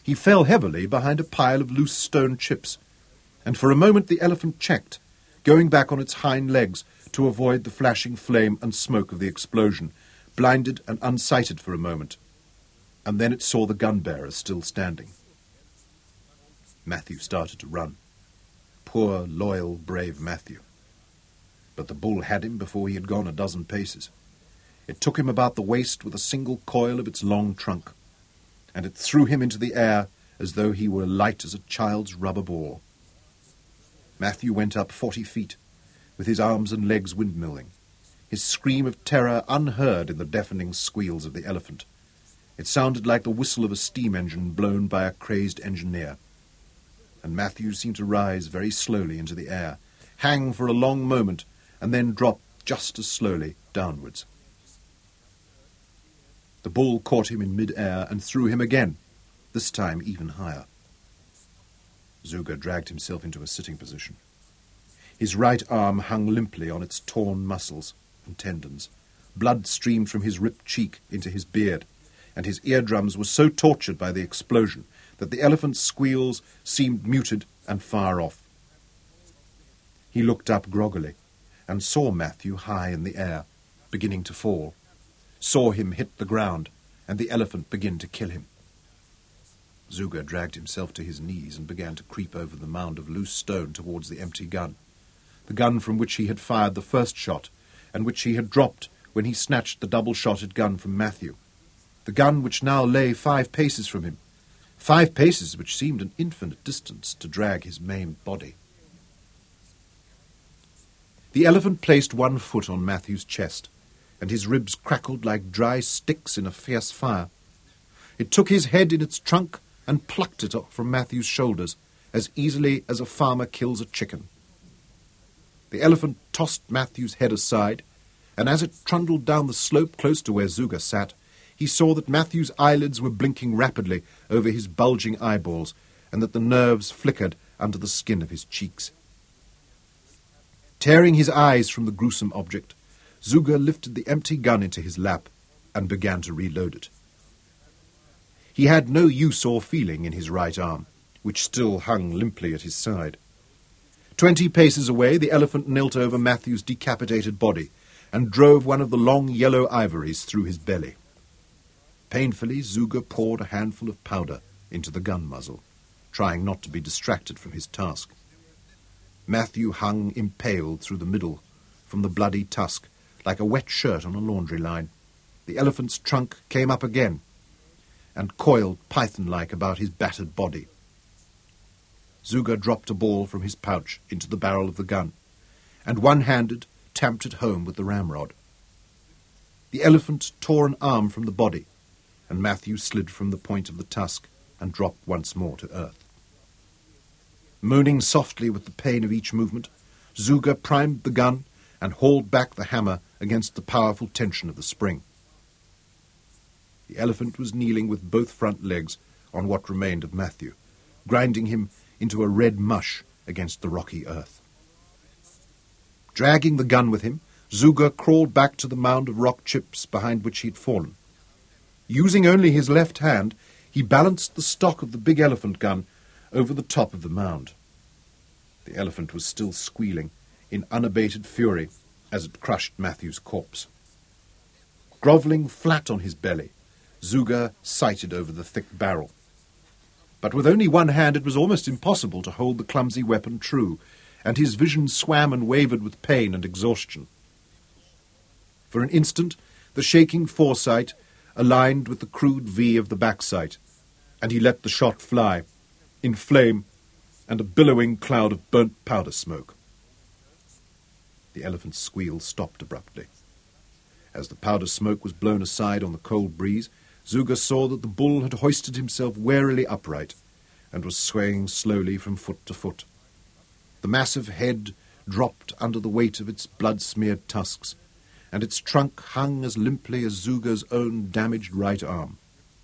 He fell heavily behind a pile of loose stone chips, and for a moment the elephant checked, going back on its hind legs to avoid the flashing flame and smoke of the explosion, blinded and unsighted for a moment. And then it saw the gun-bearer still standing. Matthew started to run. Poor, loyal, brave Matthew. But the bull had him before he had gone a dozen paces. It took him about the waist with a single coil of its long trunk, and it threw him into the air as though he were light as a child's rubber ball. Matthew went up 40 feet, with his arms and legs windmilling, his scream of terror unheard in the deafening squeals of the elephant. It sounded like the whistle of a steam engine blown by a crazed engineer. And Matthew seemed to rise very slowly into the air, hang for a long moment, and then drop just as slowly downwards. The bull caught him in mid-air and threw him again, this time even higher. Zuga dragged himself into a sitting position. His right arm hung limply on its torn muscles and tendons. Blood streamed from his ripped cheek into his beard, and his eardrums were so tortured by the explosion that the elephant's squeals seemed muted and far off. He looked up groggily and saw Matthew high in the air, beginning to fall, saw him hit the ground, and the elephant begin to kill him. Zuga dragged himself to his knees and began to creep over the mound of loose stone towards the empty gun, the gun from which he had fired the first shot, and which he had dropped when he snatched the double-shotted gun from Matthew, the gun which now lay 5 paces from him, 5 paces which seemed an infinite distance to drag his maimed body. The elephant placed one foot on Matthew's chest, and his ribs crackled like dry sticks in a fierce fire. It took his head in its trunk and plucked it off from Matthew's shoulders as easily as a farmer kills a chicken. The elephant tossed Matthew's head aside, and as it trundled down the slope close to where Zuga sat, he saw that Matthew's eyelids were blinking rapidly over his bulging eyeballs, and that the nerves flickered under the skin of his cheeks. Tearing his eyes from the gruesome object, Zuga lifted the empty gun into his lap and began to reload it. He had no use or feeling in his right arm, which still hung limply at his side. 20 paces away, the elephant knelt over Matthew's decapitated body and drove one of the long yellow ivories through his belly. Painfully, Zuga poured a handful of powder into the gun muzzle, trying not to be distracted from his task. Matthew hung impaled through the middle from the bloody tusk, like a wet shirt on a laundry line. The elephant's trunk came up again and coiled python-like about his battered body. Zuga dropped a ball from his pouch into the barrel of the gun, and one-handed tamped it home with the ramrod. The elephant tore an arm from the body, and Matthew slid from the point of the tusk and dropped once more to earth. Moaning softly with the pain of each movement, Zuga primed the gun and hauled back the hammer against the powerful tension of the spring. The elephant was kneeling with both front legs on what remained of Matthew, grinding him into a red mush against the rocky earth. Dragging the gun with him, Zuga crawled back to the mound of rock chips behind which he had fallen. Using only his left hand, he balanced the stock of the big elephant gun over the top of the mound. The elephant was still squealing in unabated fury as it crushed Matthew's corpse. Grovelling flat on his belly, Zuga sighted over the thick barrel. But with only one hand it was almost impossible to hold the clumsy weapon true, and his vision swam and wavered with pain and exhaustion. For an instant, the shaking foresight aligned with the crude V of the backsight, and he let the shot fly, in flame and a billowing cloud of burnt powder smoke. The elephant's squeal stopped abruptly. As the powder smoke was blown aside on the cold breeze, Zuga saw that the bull had hoisted himself warily upright and was swaying slowly from foot to foot. The massive head dropped under the weight of its blood-smeared tusks, and its trunk hung as limply as Zuga's own damaged right arm.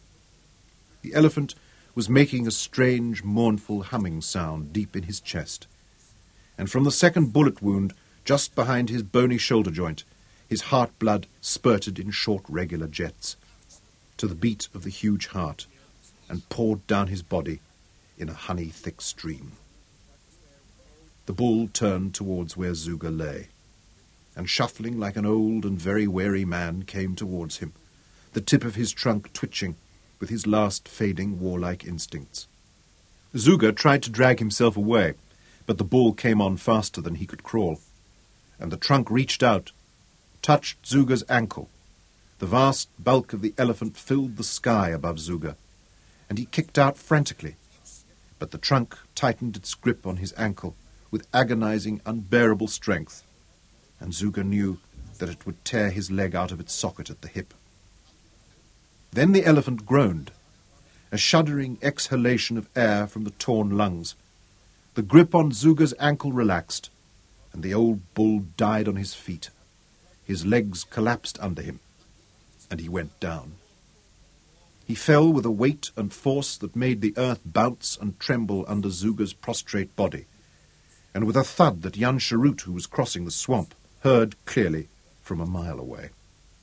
The elephant was making a strange, mournful humming sound deep in his chest, and from the second bullet wound, just behind his bony shoulder joint, his heart blood spurted in short, regular jets, to the beat of the huge heart, and poured down his body in a honey-thick stream. The bull turned towards where Zuga lay, and shuffling like an old and very weary man came towards him, the tip of his trunk twitching with his last fading warlike instincts. Zuga tried to drag himself away, but the bull came on faster than he could crawl, and the trunk reached out, touched Zuga's ankle. The vast bulk of the elephant filled the sky above Zuga, and he kicked out frantically, but the trunk tightened its grip on his ankle with agonizing, unbearable strength, and Zuga knew that it would tear his leg out of its socket at the hip. Then the elephant groaned, a shuddering exhalation of air from the torn lungs. The grip on Zuga's ankle relaxed, and the old bull died on his feet. His legs collapsed under him, and he went down. He fell with a weight and force that made the earth bounce and tremble under Zuga's prostrate body, and with a thud that Jan Sharut, who was crossing the swamp, heard clearly from a mile away.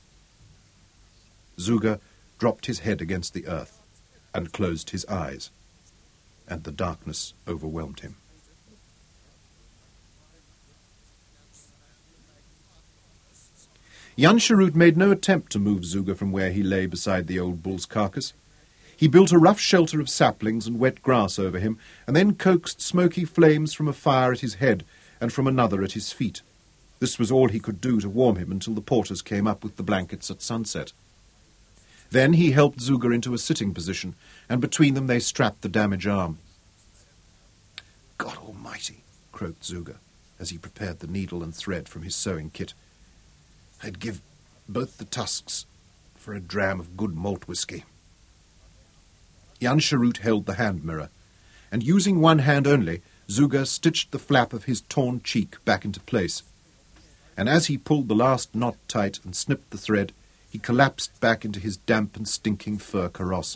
Zuga dropped his head against the earth and closed his eyes, and the darkness overwhelmed him. Jan Sharut made no attempt to move Zuga from where he lay beside the old bull's carcass. He built a rough shelter of saplings and wet grass over him, and then coaxed smoky flames from a fire at his head and from another at his feet. This was all he could do to warm him until the porters came up with the blankets at sunset. Then he helped Zuga into a sitting position, and between them they strapped the damaged arm. "God almighty," croaked Zuga, as he prepared the needle and thread from his sewing kit. "I'd give both the tusks for a dram of good malt whisky." Jan Sharut held the hand mirror, and using one hand only, Zuga stitched the flap of his torn cheek back into place. And as he pulled the last knot tight and snipped the thread, he collapsed back into his damp and stinking fur kaross.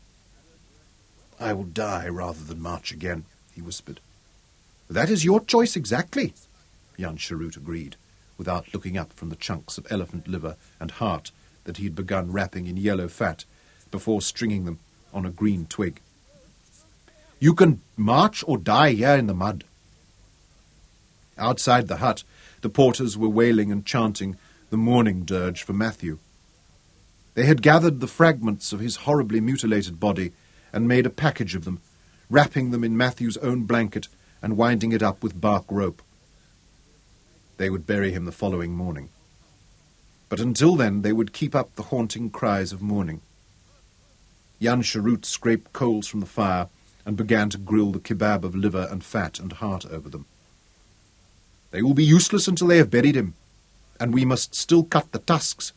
"I will die rather than march again," he whispered. "That is your choice exactly," Jan Sharut agreed, without looking up from the chunks of elephant liver and heart that he had begun wrapping in yellow fat before stringing them on a green twig. "You can march or die here in the mud." Outside the hut, the porters were wailing and chanting the mourning dirge for Matthew. They had gathered the fragments of his horribly mutilated body and made a package of them, wrapping them in Matthew's own blanket and winding it up with bark rope. They would bury him the following morning. But until then they would keep up the haunting cries of mourning. Jan Sharut scraped coals from the fire and began to grill the kebab of liver and fat and heart over them. "They will be useless until they have buried him, and we must still cut the tusks."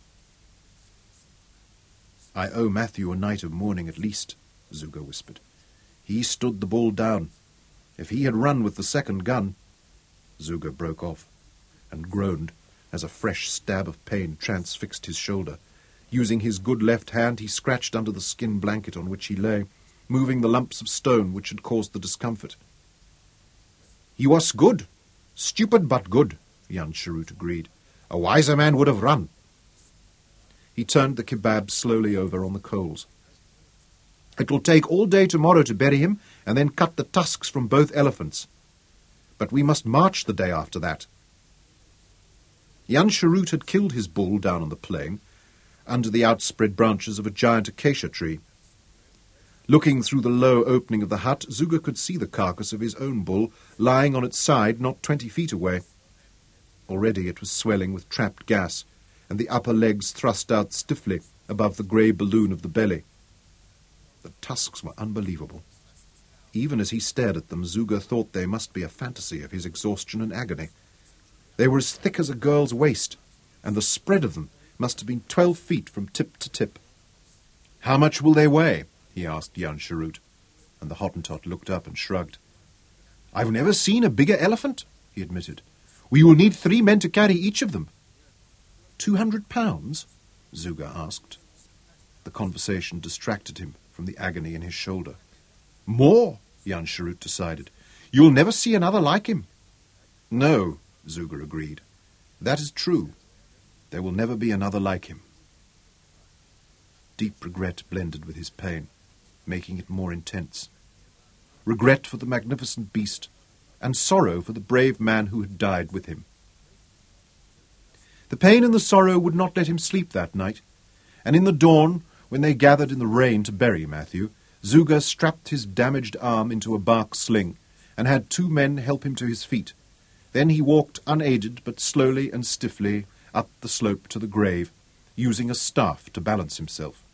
"I owe Matthew a night of mourning at least," Zuga whispered. "He stood the bull down. If he had run with the second gun—" Zuga broke off and groaned as a fresh stab of pain transfixed his shoulder. Using his good left hand, he scratched under the skin blanket on which he lay, moving the lumps of stone which had caused the discomfort. "He was good. Stupid but good," Jan Sharut agreed. "A wiser man would have run." He turned the kebab slowly over on the coals. "It will take all day tomorrow to bury him, and then cut the tusks from both elephants. But we must march the day after that." Jan Sharut had killed his bull down on the plain, under the outspread branches of a giant acacia tree. Looking through the low opening of the hut, Zuga could see the carcass of his own bull lying on its side not 20 feet away. Already it was swelling with trapped gas, and the upper legs thrust out stiffly above the grey balloon of the belly. The tusks were unbelievable. Even as he stared at them, Zuga thought they must be a fantasy of his exhaustion and agony. They were as thick as a girl's waist, and the spread of them must have been 12 feet from tip to tip. "How much will they weigh?" he asked Jan Sharut, and the Hottentot looked up and shrugged. "I've never seen a bigger elephant," he admitted. "We will need 3 men to carry each of them." 200 pounds? Zuga asked. The conversation distracted him from the agony in his shoulder. "More," Jan Sharut decided. "You'll never see another like him." "No," Zuga agreed. "That is true. There will never be another like him." Deep regret blended with his pain. making it more intense. Regret for the magnificent beast, and sorrow for the brave man who had died with him. The pain and the sorrow would not let him sleep that night, and in the dawn, when they gathered in the rain to bury Matthew, Zuga strapped his damaged arm into a bark sling and had 2 men help him to his feet. Then he walked unaided but slowly and stiffly up the slope to the grave, using a staff to balance himself.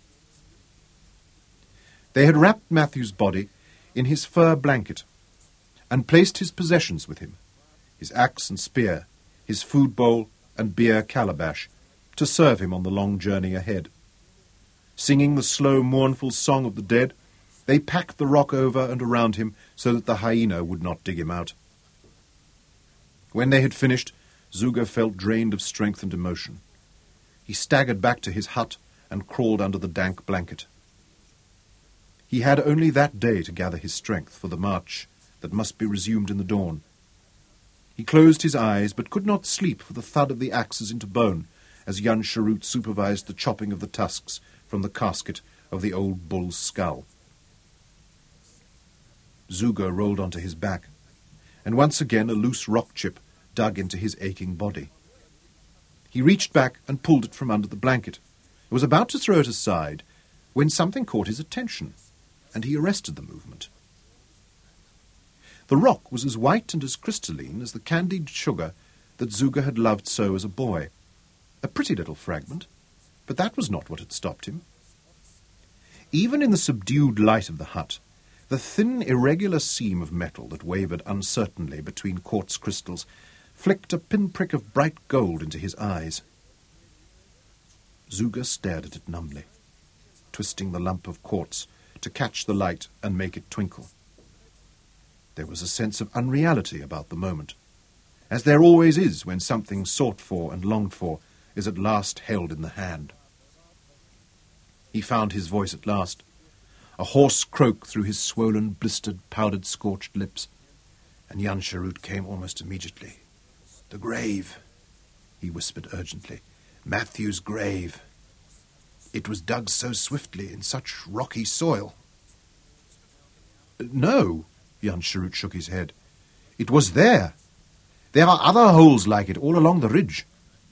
They had wrapped Matthew's body in his fur blanket and placed his possessions with him, his axe and spear, his food bowl and beer calabash, to serve him on the long journey ahead. Singing the slow, mournful song of the dead, they packed the rock over and around him so that the hyena would not dig him out. When they had finished, Zuga felt drained of strength and emotion. He staggered back to his hut and crawled under the dank blanket. He had only that day to gather his strength for the march that must be resumed in the dawn. He closed his eyes, but could not sleep for the thud of the axes into bone, as Jan Sharut supervised the chopping of the tusks from the casket of the old bull's skull. Zuga rolled onto his back, and once again a loose rock chip dug into his aching body. He reached back and pulled it from under the blanket. He was about to throw it aside when something caught his attention, and he arrested the movement. The rock was as white and as crystalline as the candied sugar that Zuga had loved so as a boy. A pretty little fragment, but that was not what had stopped him. Even in the subdued light of the hut, the thin, irregular seam of metal that wavered uncertainly between quartz crystals flicked a pinprick of bright gold into his eyes. Zuga stared at it numbly, twisting the lump of quartz to catch the light and make it twinkle. There was a sense of unreality about the moment, as there always is when something sought for and longed for is at last held in the hand. He found his voice at last, a hoarse croak through his swollen, blistered, powdered, scorched lips, and Jan Sharut came almost immediately. "The grave," he whispered urgently. "Matthew's grave. It was dug so swiftly in such rocky soil." "No," Jan Sharut shook his head. "It was there. There are other holes like it all along the ridge."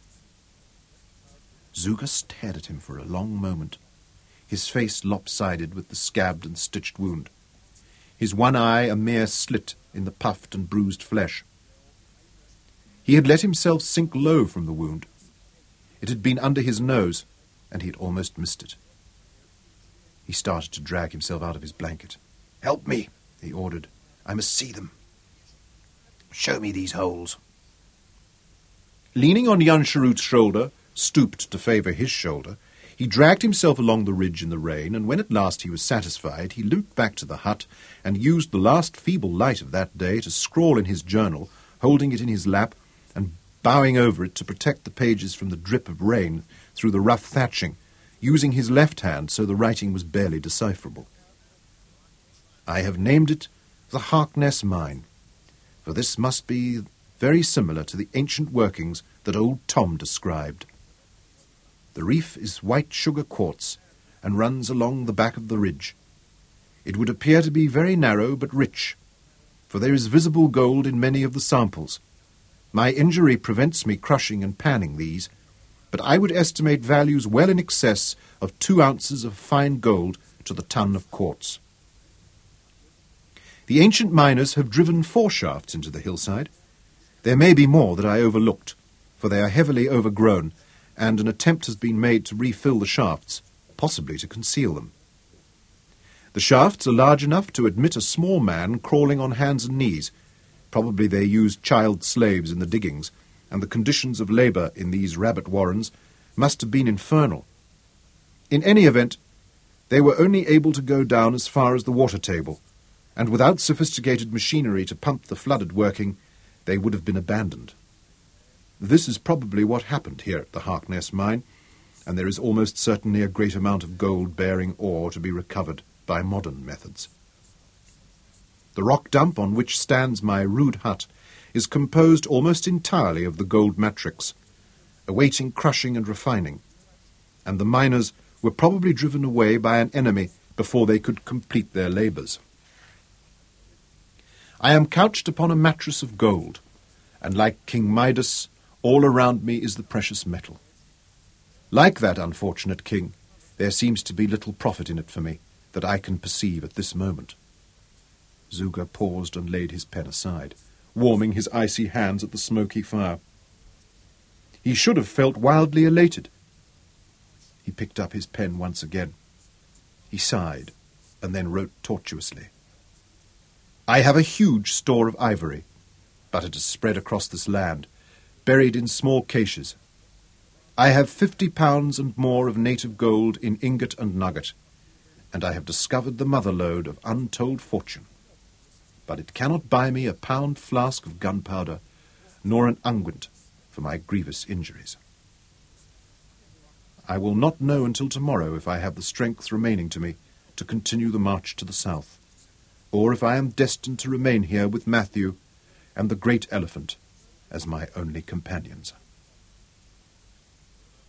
Zuga stared at him for a long moment, his face lopsided with the scabbed and stitched wound, his one eye a mere slit in the puffed and bruised flesh. He had let himself sink low from the wound. It had been under his nose, and he had almost missed it. He started to drag himself out of his blanket. "Help me," he ordered. "I must see them. Show me these holes." Leaning on Jan Sharut's shoulder, stooped to favour his shoulder, he dragged himself along the ridge in the rain, and when at last he was satisfied, he limped back to the hut and used the last feeble light of that day to scrawl in his journal, holding it in his lap and bowing over it to protect the pages from the drip of rain through the rough thatching, using his left hand so the writing was barely decipherable. "I have named it the Harkness Mine, for this must be very similar to the ancient workings that old Tom described. The reef is white sugar quartz and runs along the back of the ridge. It would appear to be very narrow but rich, for there is visible gold in many of the samples. My injury prevents me crushing and panning these, but I would estimate values well in excess of 2 ounces of fine gold to the ton of quartz. The ancient miners have driven 4 shafts into the hillside. There may be more that I overlooked, for they are heavily overgrown, and an attempt has been made to refill the shafts, possibly to conceal them. The shafts are large enough to admit a small man crawling on hands and knees. Probably they used child slaves in the diggings, and the conditions of labour in these rabbit warrens must have been infernal. In any event, they were only able to go down as far as the water table, and without sophisticated machinery to pump the flooded working, they would have been abandoned. This is probably what happened here at the Harkness Mine, and there is almost certainly a great amount of gold-bearing ore to be recovered by modern methods. The rock dump on which stands my rude hut is composed almost entirely of the gold matrix, awaiting crushing and refining, and the miners were probably driven away by an enemy before they could complete their labours. I am couched upon a mattress of gold, and like King Midas, all around me is the precious metal. Like that unfortunate king, there seems to be little profit in it for me, that I can perceive at this moment. Zuga paused and laid his pen aside, warming his icy hands at the smoky fire. He should have felt wildly elated. He picked up his pen once again. He sighed, and then wrote tortuously. I have a huge store of ivory, but it is spread across this land, buried in small caches. I have 50 pounds and more of native gold in ingot and nugget, and I have discovered the mother lode of untold fortune. But it cannot buy me a pound flask of gunpowder, nor an unguent for my grievous injuries. I will not know until tomorrow if I have the strength remaining to me to continue the march to the south, or if I am destined to remain here with Matthew and the great elephant as my only companions.